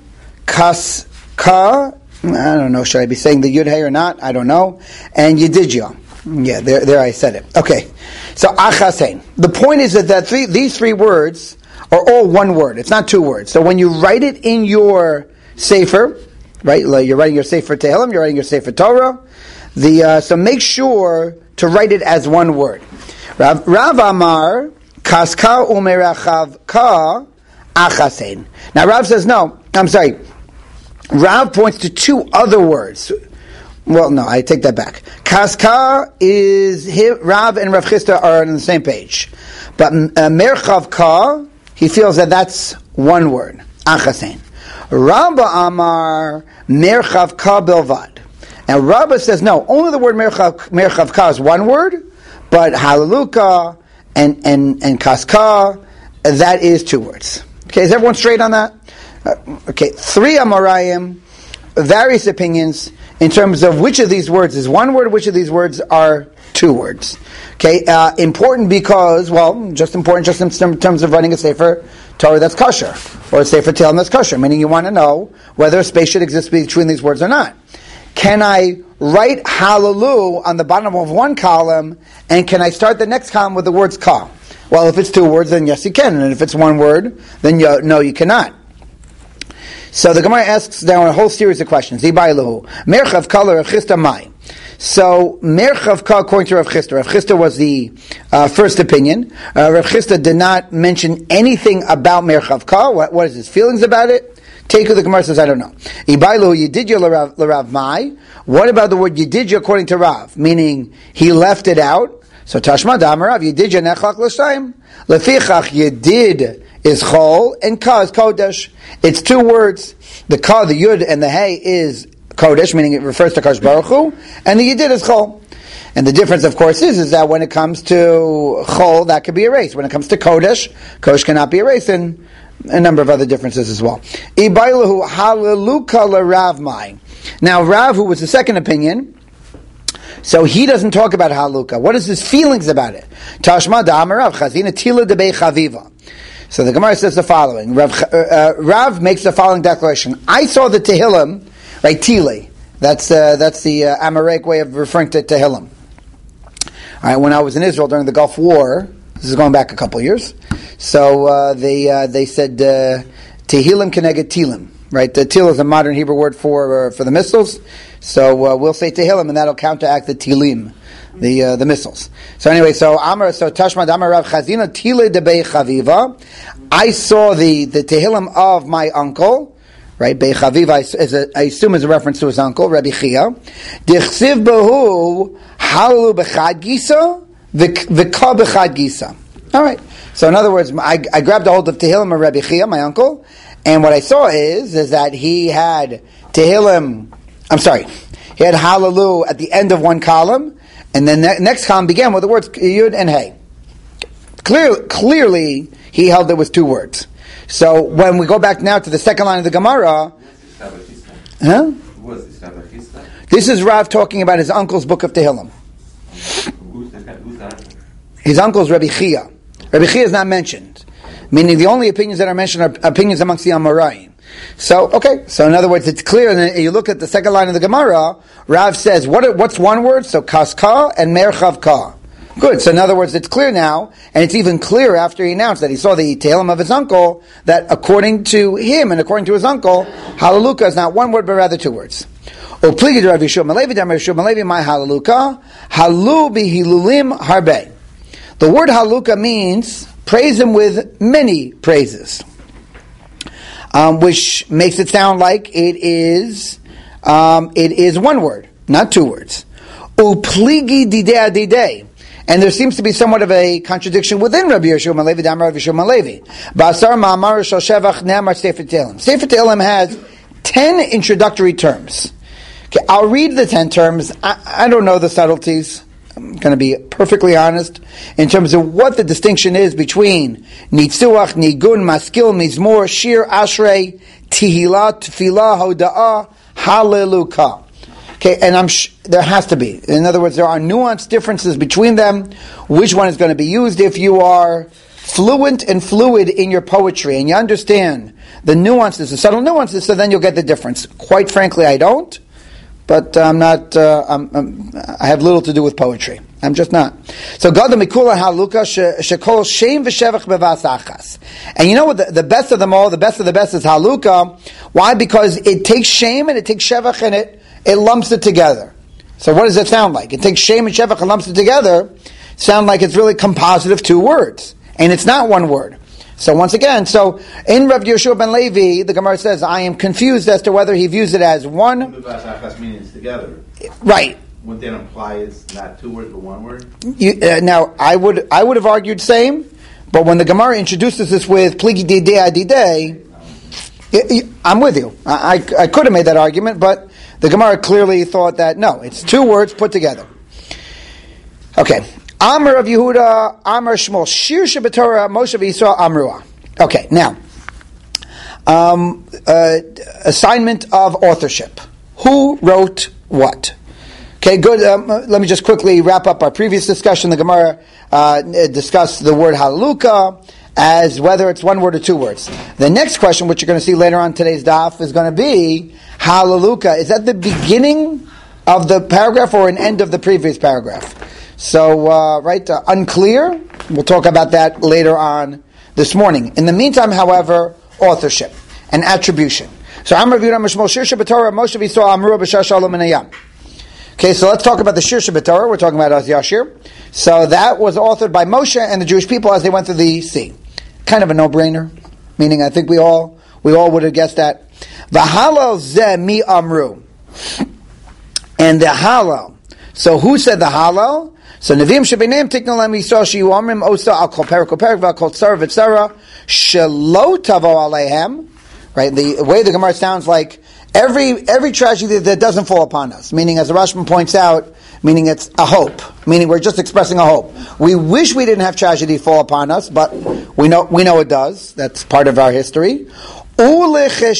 Kaska, I don't know, should I be saying the Yud Hey or not? I don't know. And Yedidya. Yeah, there there I said it. Okay. So, Achasein. The point is that, that three, these three words are all one word. It's not two words. So when you write it in your Sefer, right, like you're writing your Sefer Tehillim, you're writing your Sefer Torah, the, uh, so make sure to write it as one word. Rav, Rav Amar, Kaska Umerachav Ka, Achasein. Now Rav says no. I'm sorry. Rav points to two other words. Well, no, I take that back. Kaska is him, Rav and Rav Chisda are on the same page, but uh, Merchav Ka, he feels that that's one word. Achasein. Rabba Amar Merchav Ka Bilvad. Now Rabba says no. Only the word Merchav, Merchav Ka is one word, but Halaluka and and and Kaska, that is two words. Okay, is everyone straight on that? Uh, okay, three Amarayim, various opinions in terms of which of these words is one word, which of these words are two words. Okay, uh, important because, well, just important just in terms of writing a Sefer Torah that's kosher, or a Sefer Tehillim that's kosher, meaning you want to know whether a space should exist between these words or not. Can I write Halalu on the bottom of one column, and can I start the next column with the words Ka? Well, if it's two words, then yes, you can. And if it's one word, then you, no, you cannot. So the Gemara asks now a whole series of questions. Merchav Ka Rav Chisda Mai. So Merchav Ka, according to Rav Chisda, Rav Chisda was the uh, first opinion. Uh, Rav Chisda did not mention anything about Merchav Ka. What, what is his feelings about it? Take the Gemara says, I don't know. Ibailu Yedidya l'Rav Mai. What about the word Yedidya according to Rav? Meaning he left it out. So Tashma Damarav Yedidya nechlak l'shayim. Lefichach Yedid is chol and Ka is kodesh. It's two words. The Ka, the Yud, and the Hey is kodesh, meaning it refers to Kadosh Baruch Hu, and the Yedid is chol. And the difference, of course, is is that when it comes to chol, that could be erased. When it comes to kodesh, kodesh cannot be erased, and a number of other differences as well. Ibailahu halaluka l'Rav Mai. Now Rav, who was the second opinion, so he doesn't talk about haluka. What is his feelings about it? Tashma da'amarav chazina tila debei chaviva. So the Gemara says the following. Rav, uh, Rav makes the following declaration. I saw the Tehillim, right, Tile. That's, uh, that's the uh, Amoraic way of referring to Tehillim. All right, when I was in Israel during the Gulf War, this is going back a couple years, so uh, they uh, they said uh, Tehillim keneged Tilim. right? The til is a modern Hebrew word for uh, for the missiles. So uh, we'll say Tehillim, and that'll counteract the Tilim, the uh, the missiles. So anyway, so Amar, so Tashmad Amar Rav Chazina Tile de Bei Chaviva. I saw the the Tehillim of my uncle. Right, Bei Chaviva, is a, I assume is a reference to his uncle, Rabbi Chia. Dichsiv behu halalu bechad gisa v'ka bechad gisa. All right. So in other words, I, I grabbed a hold of Tehillim of Rabbi Chia, my uncle, and what I saw is is that he had Tehillim. I'm sorry, he had halalu at the end of one column, and then the next column began with the words Yud and Hey. Clearly, clearly, he held there was two words. So when we go back now to the second line of the Gemara, huh? This is Rav talking about his uncle's book of Tehillim. His uncle's Rabbi Chia. Rabbi Chia is not mentioned, meaning the only opinions that are mentioned are opinions amongst the Amoraim. So, okay, so in other words, it's clear, and then you look at the second line of the Gemara, Rav says, what, what's one word? So, kaska and merchav ka. Good. So in other words, it's clear now, and it's even clearer after he announced that he saw the Tehillim of his uncle, that according to him and according to his uncle, Halaluka is not one word, but rather two words. Upligi de Rav Yeshua Malevi, de Rav Yeshua Malevi, my Halaluka, Halu bihilulim harbe. The word Halaluka means praise him with many praises, um, which makes it sound like it is um, it is one word, not two words. Upligi didei didei. And there seems to be somewhat of a contradiction within Rabbi Yeshua Malevi, Damar Rabbi Yeshua Malevi. Ba'asar ma'amar shel shevach ne'amar Sefer Tehillim. Sefer Tehillim has ten introductory terms. Okay, I'll read the ten terms. I, I don't know the subtleties. I'm going to be perfectly honest in terms of what the distinction is between Nitzuach, Nigun, Maskil, Mizmor, Shir, Ashrei, Tehillah, Tefillah, Hoda'ah, Hallelujah. Okay, and I'm sh- there has to be. In other words, there are nuanced differences between them. Which one is going to be used? If you are fluent and fluid in your poetry and you understand the nuances, the subtle nuances, so then you'll get the difference. Quite frankly, I don't, but I'm not. Uh, I'm, I'm, I have little to do with poetry. I'm just not. So God the Mikula Haluka Shekol Shem V'Shevach Bevasachas. And you know what? The, the best of them all, the best of the best is Haluka. Why? Because it takes shame and it takes Shevach and it. It lumps it together. So what does it sound like? It takes Shem and Shevach and lumps it together. Sound like it's really composite of two words. And it's not one word. So once again, so in Rav Yeshua ben Levi, the Gemara says, I am confused as to whether he views it as one. Meaning it's together. Right. Wouldn't that imply it's not two words but one word? You, uh, now, I would I would have argued same, but when the Gemara introduces this with Pligi Didei Adidei, I'm with you. I, I, I could have made that argument, but the Gemara clearly thought that, no, it's two words put together. Okay. Amr of Yehuda, Amr Shmuel, Shir Shabbatorah, Moshe v'Yisrael Amrua. Okay, now, um, uh, assignment of authorship. Who wrote what? Okay, good. Um, let me just quickly wrap up our previous discussion. The Gemara uh, discussed the word Halaluka as whether it's one word or two words. The next question, which you're going to see later on today's daf, is going to be Halaluka. Is that the beginning of the paragraph or an end of the previous paragraph? So, uh, right, uh, unclear. We'll talk about that later on this morning. In the meantime, however, authorship and attribution. So, Amr V'Yudam Mishmol Shir Shabbatorah Moshe v'Yisrael Amrua B'Shah Shalom Minayam. Okay, so let's talk about the Shir Shabbatorah. We're talking about Az Yashir. So that was authored by Moshe and the Jewish people as they went through the sea. Kind of a no-brainer, meaning I think we all we all would have guessed that. V'halal zeh mi amru, and the halal. So who said the halal? So Nevi'im shebeneim tiknu lem yisrael sheyu amrim osa al kol perik kol perik v'al kol tzara v'tzara shelo tavo aleihem. Right, the way the Gemara sounds like every every tragedy that doesn't fall upon us. Meaning, as the Rashban points out, meaning it's a hope. Meaning we're just expressing a hope. We wish we didn't have tragedy fall upon us, but we know we know it does. That's part of our history. And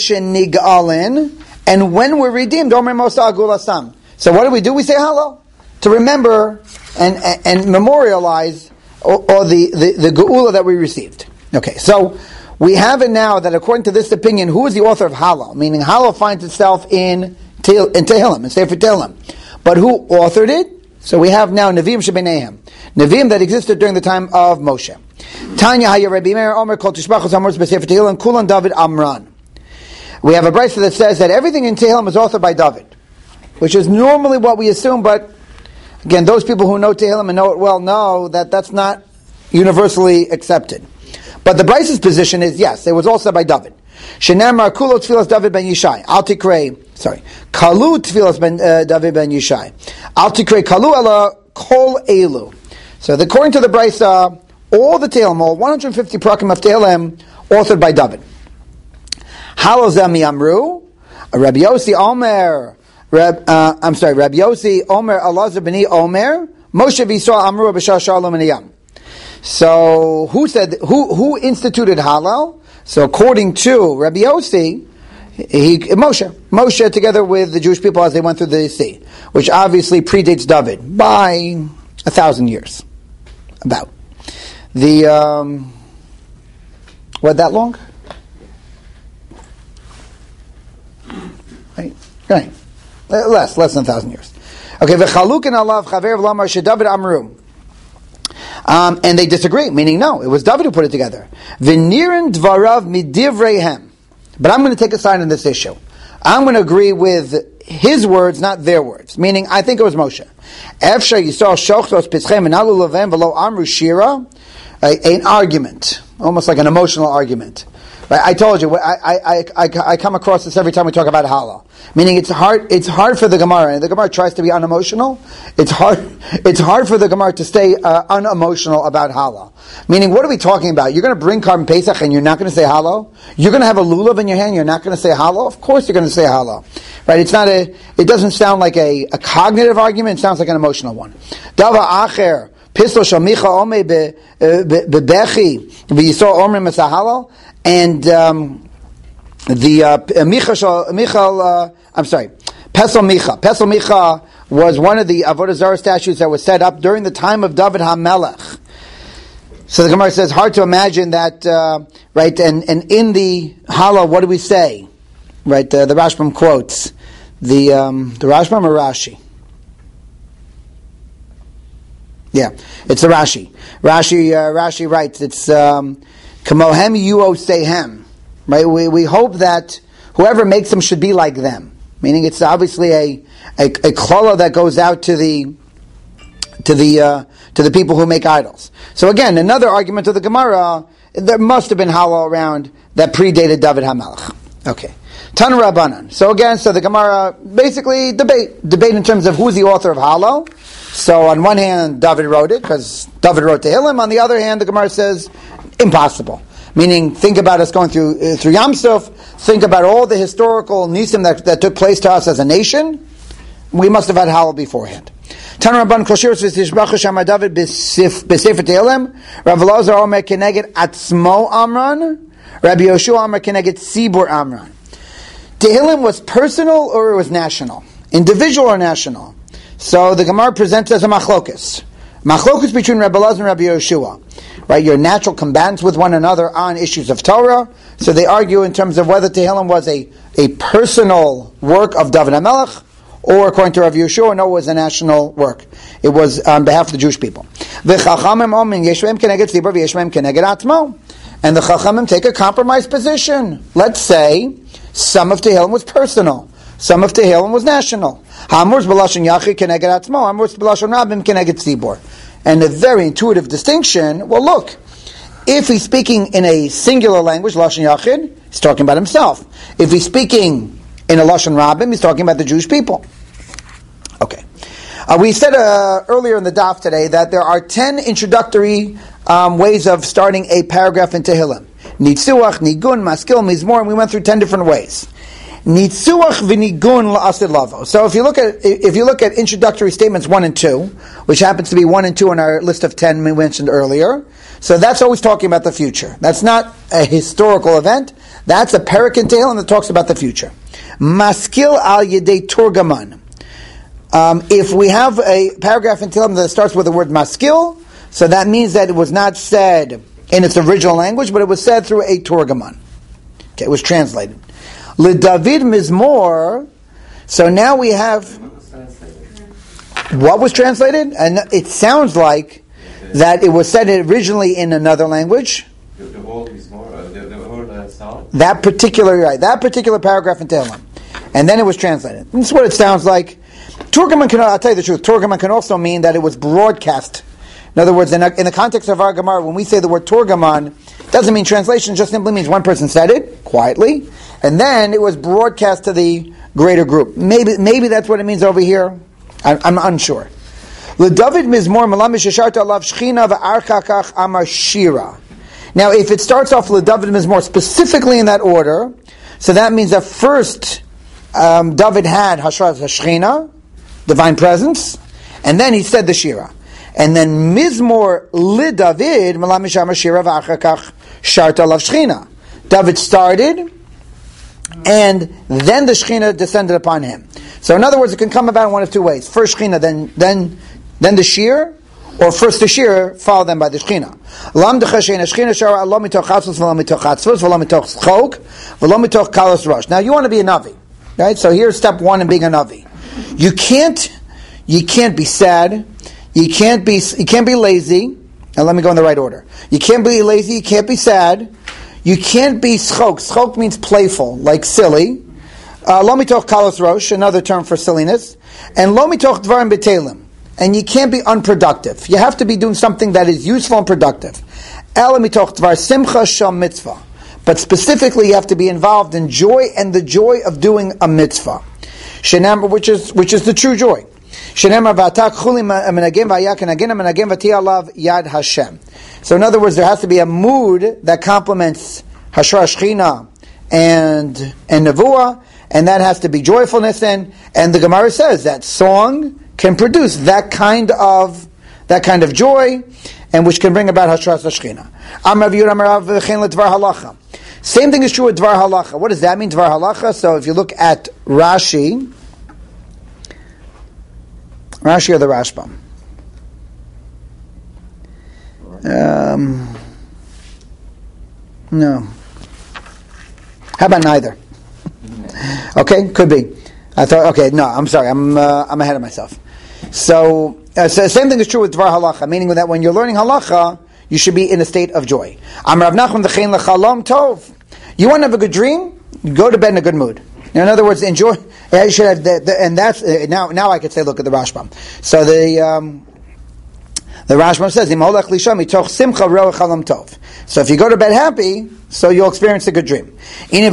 when we're redeemed, so what do we do? We say halal to remember and and, and memorialize or, or the, the, the geula that we received. Okay, so we have it now that according to this opinion, who is the author of halal? Meaning halal finds itself in in Tehillim, in Sefer Tehillim. But who authored it? So we have now Nevi'im shebenehem, Nevi'im that existed during the time of Moshe. Tanya Haya Rabbi Meir Omer Kol Tishbachos Amros B'Sefer Tehillim Kulan David Amran. we have a brisa that says that everything in Tehillim is authored by David, which is normally what we assume, but again, those people who know Tehillim and know it well know that that's not universally accepted. But the brisa's position is, yes, it was all said by David. Shenemar kulo tfilas David ben Yishai. Al tikrei, sorry, kalu tfilas ben uh, David ben Yishai. Al tikrei kalu ela kol elu. So according to the brisa, all the Tehillim, all one hundred fifty prakim of Tehillim, authored by David. Halozemi amru, Rabbi Yossi Omer, Reb, uh, I'm sorry, Rabbi Yossi Omer Elazar b'ni Omer, Moshe v'Yisrael amru b'shah shalom iniyam. So who said who who instituted Hallel? So according to Rabbi Yossi, he Moshe Moshe together with the Jewish people as they went through the sea, which obviously predates David by a thousand years, about the um, what that long? Right, right, less less than a thousand years. Okay, v'chalukin alav chaver v'lamar shedavid amru. Um, and they disagree, meaning no, it was David who put it together. V'nirin dvarav midivreihem. But I'm going to take a side on this issue. I'm going to agree with his words, not their words. Meaning, I think it was Moshe. Efsha yisrael shochtos pitzchem enalu levem v'lo amru shira. An argument, almost like an emotional argument. Right? I told you, I, I, I, I come across this every time we talk about Hallel. Meaning it's hard, it's hard for the Gemara, and the Gemara tries to be unemotional. It's hard, it's hard for the Gemara to stay uh, unemotional about Hallel. Meaning, what are we talking about? You're going to bring Karban Pesach and you're not going to say Hallel? You're going to have a lulav in your hand, you're not going to say Hallel? Of course you're going to say Hallel. Right? It's not a, it doesn't sound like a, a cognitive argument, it sounds like an emotional one. Dava acher, Pislo shamicha ome bebechi, v'yisor omrim es Hallel. And um, the uh, Micha, Michal, uh, I'm sorry, Pesel Micha. Pesel Micha was one of the Avodah Zarah statues that was set up during the time of David HaMelech. So the Gemara says, hard to imagine that, uh, right? And, and in the Hallel, what do we say? Right? Uh, the Rashbam quotes the um, the Rashbam or Rashi. Yeah, it's the Rashi. Rashi uh, Rashi writes, it's. Um, Kamohem yuo sehem, right? We we hope that whoever makes them should be like them. Meaning, it's obviously a a, a klala that goes out to the to the uh, to the people who make idols. So again, another argument of the Gemara. There must have been Hallel around that predated David HaMelech. Okay, Tana Rabbanan. So again, so the Gemara basically debate debate in terms of who's the author of Hallel. So on one hand, David wrote it because David wrote Tehillim. On the other hand, the Gemara says impossible. Meaning, think about us going through uh, through Yam Suf. Think about all the historical nisim that, that took place to us as a nation. We must have had Hallel beforehand. Tana Rabban Koshirus v'Tishbachu Shama David b'Sefer Tehillim. Rav Elazar Omer Keneged Atzmo Amran. Rabbi Yoshua Omer Keneged Sibur Amran. Tehillim was personal or it was national, individual or national. So the Gemara presents as a machlokus. Machlokus between Rabbi Elazar and Rabbi Yoshua. Right, you're natural combatants with one another on issues of Torah. So they argue in terms of whether Tehillim was a, a personal work of David HaMelech, or according to Rav Yeshua, no, it was a national work. It was on behalf of the Jewish people. And the Chachamim take a compromised position. Let's say some of Tehillim was personal, some of Tehillim was national. And a very intuitive distinction, well look, if he's speaking in a singular language, Lashon Yachid, he's talking about himself. If he's speaking in a Lashon Rabbim, he's talking about the Jewish people. Okay. Uh, we said uh, earlier in the daf today that there are ten introductory um, ways of starting a paragraph in Tehillim. Nitzuach, Nigun, Maskil, Mizmor, and we went through ten different ways. Nitzuach v'nigun la'asid lavo. So if you look at if you look at introductory statements one and two, which happens to be one and two on our list of ten we mentioned earlier, so that's always talking about the future. That's not a historical event. That's a parak in Tehillim that talks about the future. Maskil al yedei turgaman. Um, if we have a paragraph in Tehillim that starts with the word maskil, so that means that it was not said in its original language, but it was said through a turgaman. Okay, it was translated. LeDavid Mizmor. So now we have what was translated, and it sounds like that it was said originally in another language. The, the whole Mizmor, uh, the, the whole uh, itself? That particular, right, that particular paragraph in Tehillim. And then it was translated. This is what it sounds like. Turgaman can, I'll tell you the truth, Turgaman can also mean that it was broadcast. In other words, in, a, in the context of our Gemara, when we say the word Turgaman, it doesn't mean translation, it just simply means one person said it, quietly, and then it was broadcast to the greater group. Maybe maybe that's what it means over here. I, I'm unsure. LeDavid Mizmor Melamish Yesharta Alav Shechina V'Archakach Amar Shira. Now, if it starts off LeDavid Mizmor specifically in that order, so that means that first um, David had Hashrat Hashchina, divine presence, and then he said the Shira. And then Mizmor LeDavid Melamish Amar Shira V'Archakach Sharta Alav Shechina. David started, and then the Shechina descended upon him. So in other words, it can come about in one of two ways. First Shechina, then then then the Shir, or first the Shir, followed then by the Shechina. Lam d'chashen Shechina shara lo mitoch chatzvus v'lo mitoch chatzvus v'lo mitoch chok v'lo mitoch kalos rosh. Now you want to be a Navi, right? So here's step one in being a Navi. You can't you can't be sad. You can't be you can't be lazy. Now let me go in the right order. You can't be lazy. You can't be sad. You can't be schok. Schok means playful, like silly. Uh, lo mitoch kalos rosh, another term for silliness, and lo mitoch dvarim betelim. And you can't be unproductive. You have to be doing something that is useful and productive. Ela mitoch dvar simcha sham mitzvah. But specifically, you have to be involved in joy and the joy of doing a mitzvah, Shenam, which is which is the true joy. Shenamar v'atak chuli menagem v'ayak menagem menagem v'ti alav yad Hashem. So in other words, there has to be a mood that complements Hashra Shechina and and Nevuah, and that has to be joyfulness in. And the Gemara says that song can produce that kind of that kind of joy, and which can bring about Hashras Hashchina. Amar Rav Amar Rav Chen LeDvar Halacha. Same thing is true with Dvar Halacha. What does that mean, Dvar Halacha? So if you look at Rashi, Rashi or the Rashbam. Um, no. How about neither? Okay, could be. I thought. Okay, no. I'm sorry. I'm uh, I'm ahead of myself. So, uh, so, same thing is true with Dvar Halacha, meaning that when you're learning Halacha, you should be in a state of joy. Am Rav Nachman v'chein lechalom tov. You want to have a good dream? Go to bed in a good mood. In other words, enjoy. You should have the, the, and that's uh, now. Now I could say, look at the Rashbam. So the. Um, The Rashbam says, so if you go to bed happy, so you'll experience a good dream. The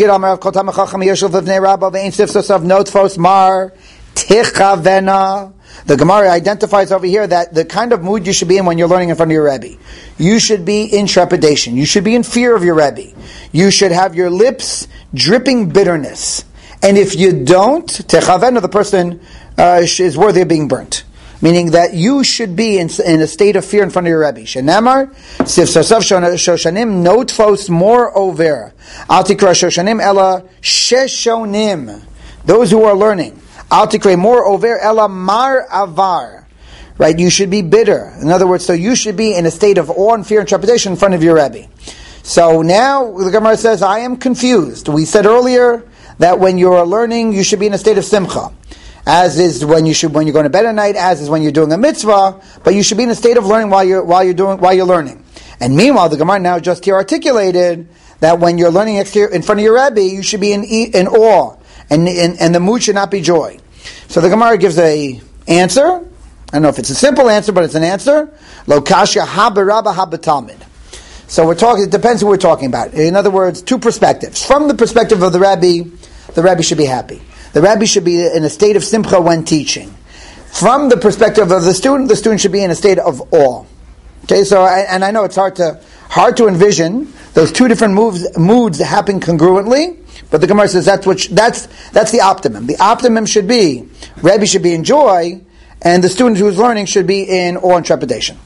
Gemara identifies over here that the kind of mood you should be in when you're learning in front of your Rebbe. You should be in trepidation. You should be in fear of your Rebbe. You should have your lips dripping bitterness. And if you don't, techavena, the person uh, is worthy of being burnt. Meaning that you should be in, in a state of fear in front of your Rebbe. Shenamar, sif sosav shoshanim notfos more over. Al tikra shoshanim ella sheshonim. Those who are learning. Al tikra more over ella mar avar. Right? You should be bitter. In other words, so you should be in a state of awe and fear and trepidation in front of your Rebbe. So now the Gemara says, I am confused. We said earlier that when you are learning, you should be in a state of simcha. As is when you should when you're going to bed at night, as is when you're doing a mitzvah, but you should be in a state of learning while you're while you're doing while you're learning. And meanwhile, the Gemara now just here articulated that when you're learning in front of your Rebbe, you should be in in awe, and and, and the mood should not be joy. So the Gemara gives a answer. I don't know if it's a simple answer, but it's an answer. Lo kasha haberabba habetalmid. So we're talking. It depends who we're talking about. In other words, two perspectives. From the perspective of the Rebbe, the Rebbe should be happy. The Rebbe should be in a state of simcha when teaching. From the perspective of the student, the student should be in a state of awe. Okay, so and I know it's hard to hard to envision those two different moves, moods happen congruently, but the Gemara says that's what that's that's the optimum. The optimum should be Rebbe should be in joy, and the student who is learning should be in awe and trepidation.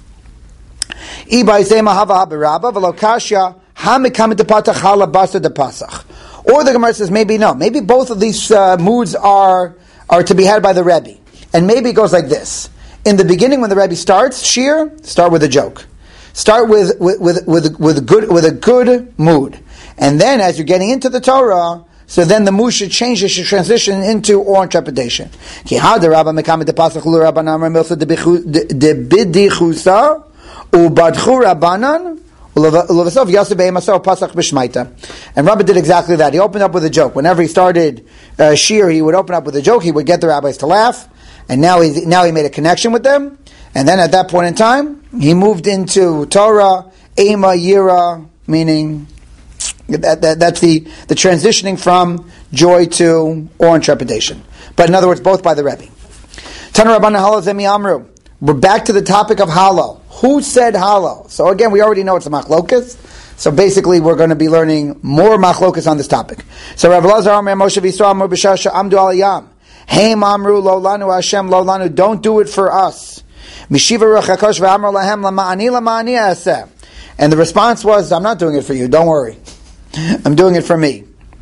Or the Gemara says maybe no, maybe both of these uh, moods are are to be had by the Rebbe, and maybe it goes like this: in the beginning, when the Rebbe starts shir, start with a joke, start with with with with, with a good with a good mood, and then as you're getting into the Torah, so then the mood should change, it should transition into awe and trepidation. And Rabbi did exactly that. He opened up with a joke. Whenever he started uh, Shir, he would open up with a joke. He would get the rabbis to laugh. And now he now he made a connection with them. And then at that point in time, he moved into Torah, Ema, Yira, meaning that, that, that's the, the transitioning from joy to awe and trepidation. But in other words, both by the Rebbe. Tana Rabbana Halo Zemi Amru. We're back to the topic of Halo. Who said Halo? So again, we already know it's a machlokas. So basically, we're going to be learning more machlokas on this topic. So Rav Elazar Amar Moshe V'Yisrael Amru B'Shasha Amdu Aliyam. Heim Amru Lo Lanu Hashem Lo Lanu. Don't do it for us. Mishiva Ruach HaKosh V'Amru Lahem Lama'ani Lama'ani Aseh. And the response was, I'm not doing it for you. Don't worry. I'm doing it for me.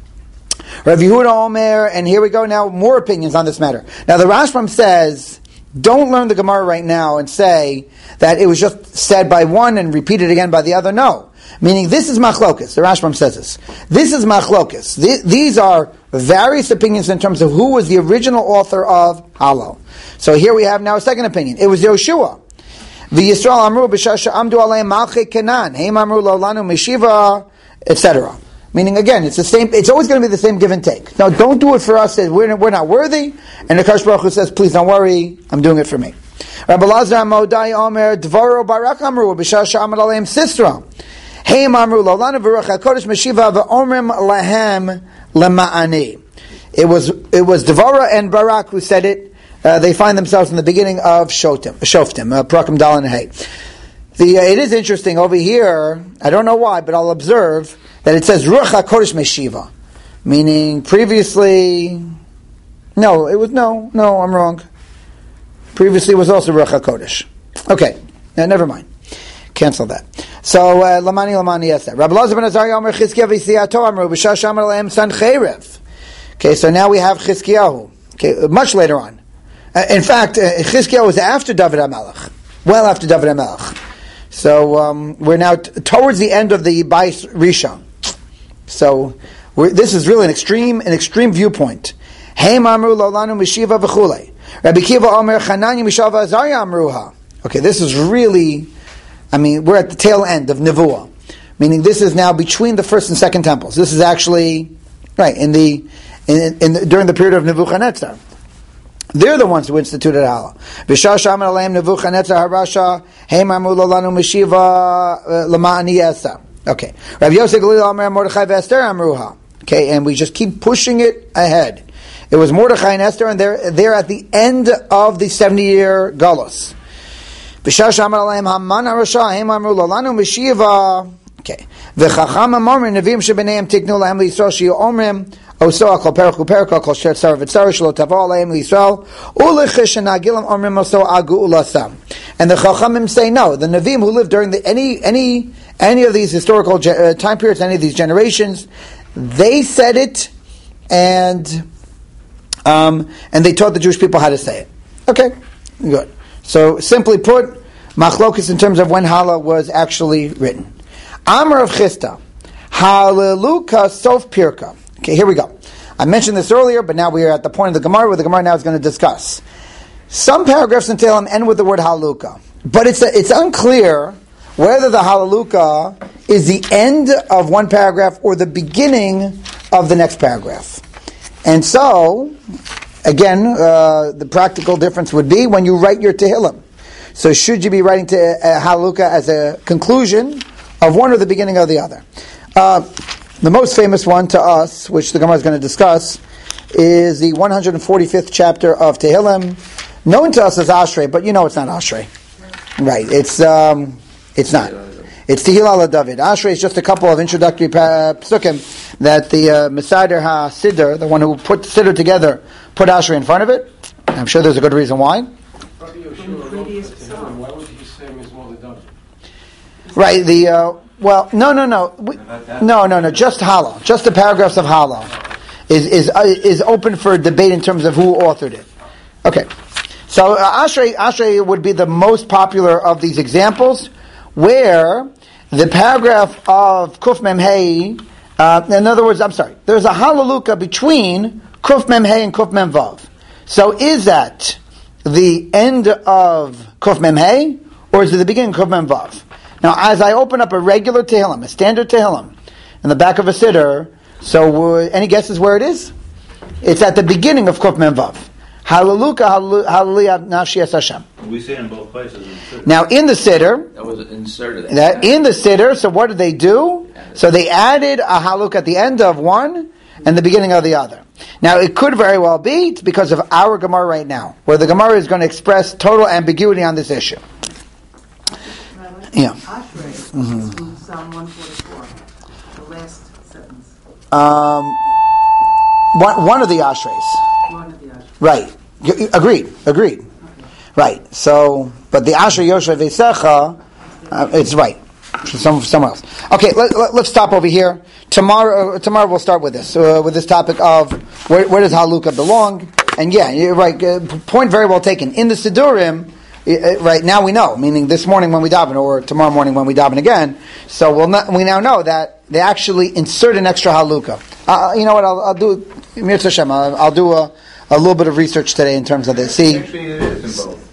Rav Yehuda Omer, and here we go now, more opinions on this matter. Now the Rashbam says, don't learn the Gemara right now and say that it was just said by one and repeated again by the other. No. Meaning this is machlokas. The Rashbam says this. This is machlokas. Th- these are various opinions in terms of who was the original author of Halo. So here we have now a second opinion. It was Yoshua. The Yisrael Amru B'Shasha Amdu Aleim Malchei Kenan. Heim Amru Lo Lanu Meshiva, et cetera. Meaning, again, it's the same. It's always going to be the same give and take. Now, don't do it for us. We're, we're not worthy. And the Kadosh Baruch Hu says, please don't worry. I'm doing it for me. Rabbi Lazar Modai Omer Dvaro Barak Amru B'Shasha Amad Aleim Sisra. Heim Amru Lo Lanu V'Ruach HaKodesh Meshiva V'Omrim Lahem Lema'ani. It was it was Dvara and Barak who said it. Uh, they find themselves in the beginning of Shoftim, Shoftim, uh, Prakim Dal and Hay. The uh, it is interesting over here. I don't know why, but I'll observe that it says Ruach HaKodesh Meshiva, meaning previously. No, it was no, no. I'm wrong. Previously, it was also Ruach HaKodesh. Okay, uh, never mind. Cancel that. So uh, Lamani Lamani yes. Rabbi Lazar ben Azariah Omer Chizkiyahu v'Siyato Amru B'Shasha Amar Lahem Sancherev. Okay, so now we have Chizkiyahu. Okay, much later on. Uh, in fact, uh, Chizkiyahu was after David HaMelech, well after David HaMelech. So um, we're now t- towards the end of the Bais Rishon. So we're, this is really an extreme, an extreme viewpoint. Heim Amru Lo Lanu Meshiva V'Chulei. Rabbi Kiva Omer Chananya Mishav Azariah Amruha. Okay, this is really, I mean, we're at the tail end of Nevuah, meaning this is now between the first and second temples. This is actually right in the in, in the, during the period of Nebuchadnezzar. They're the ones who instituted Hala. V'Shasha Amar Aleim Nebuchadnezzar Harasha Heim Amru Lo Lanu Meshiva Lama'ani Esa. Okay. Rav Yosef Galil Amar Mordechai V'Esther Amruha. Okay, and we just keep pushing it ahead. It was Mordechai and Esther, and they're they're at the end of the seventy-year galus. V'Shasha Amar Aleim Haman Harasha Heim Amru Lo Lanu Meshiva. Okay. V'Chacham Amar Nevim Shebeneim Tiknu Lahem L'Yisrael Shiyu Omrim. Oso akol perach uperach akol sher tzara v'tzara shelo tavo aleim l'Yisrael ulechish nagilam omrim oso agu ulasam. And the Chachamim say no. The Nevi'im who lived during the, any any any of these historical ge- uh, time periods, any of these generations, they said it, and um, and they taught the Jewish people how to say it. Okay, good. So simply put, machlokus in terms of when Hala was actually written. Amar of Chisda, Hallelujah Sof Pirka. Okay, here we go. I mentioned this earlier, but now we are at the point of the Gemara where the Gemara now is going to discuss. Some paragraphs in Tehillim end with the word Hallelujah, but it's a, it's unclear whether the Hallelujah is the end of one paragraph or the beginning of the next paragraph. And so, again, uh, the practical difference would be when you write your Tehillim. So should you be writing to uh, Hallelujah as a conclusion of one or the beginning of the other? Uh, The most famous one to us, which the Gemara is going to discuss, is the one hundred forty-fifth chapter of Tehillim, known to us as Ashrei, but you know it's not Ashrei. Right, it's um, it's not. It's Tehillah ala David. Ashrei is just a couple of introductory uh, psukim that the uh, Mesider HaSiddur, the one who put the Siddur together, put Ashrei in front of it. I'm sure there's a good reason why. Why would he say Mizmor David? Right, the... Uh, Well, no, no, no, we, no, no, no. Just Hala, just the paragraphs of Hala, is is uh, is open for debate in terms of who authored it. Okay, so uh, Ashrei Ashrei would be the most popular of these examples, where the paragraph of Kuf Mem Hey, uh, in other words, I'm sorry, there's a Hallelujah between Kuf Mem Hey and Kuf Mem Vav. So is that the end of Kuf Mem Hey, or is it the beginning of Kuf Mem Vav? Now, as I open up a regular Tehillim, a standard Tehillim, in the back of a siddur, so uh, any guesses where it is? It's at the beginning of Kuf Mem Vav. Hallelujah, hallelujah, nafshi es Hashem. We say it in both places. In the now, in the siddur, That was inserted. that in the siddur, so what did they do? So they added a haluk at the end of one and the beginning of the other. Now, it could very well be it's because of our Gemara right now, where the Gemara is going to express total ambiguity on this issue. Yeah. Ashrei, Mm-hmm. Psalm one forty-four, the last sentence. Um, one, one of the ashrays. One of the Ashrei. Right. Y- y- agreed. Agreed. Okay. Right. So, but the Ashrei Yoshe Veisecha, uh, it's right. Some, somewhere else. Okay, let, let, let's stop over here. Tomorrow, uh, tomorrow we'll start with this, uh, with this topic of where, where does Haluka belong? And yeah, you're right. Uh, point very well taken. In the Siddurim, uh, right now we know, meaning this morning when we daven, or tomorrow morning when we daven again. So we'll not, we now know that they actually insert an extra Haluka. Uh, you know what? I'll, I'll do. Mir Hashem, I'll, I'll do a, a little bit of research today in terms of this. See. Actually, it is in both.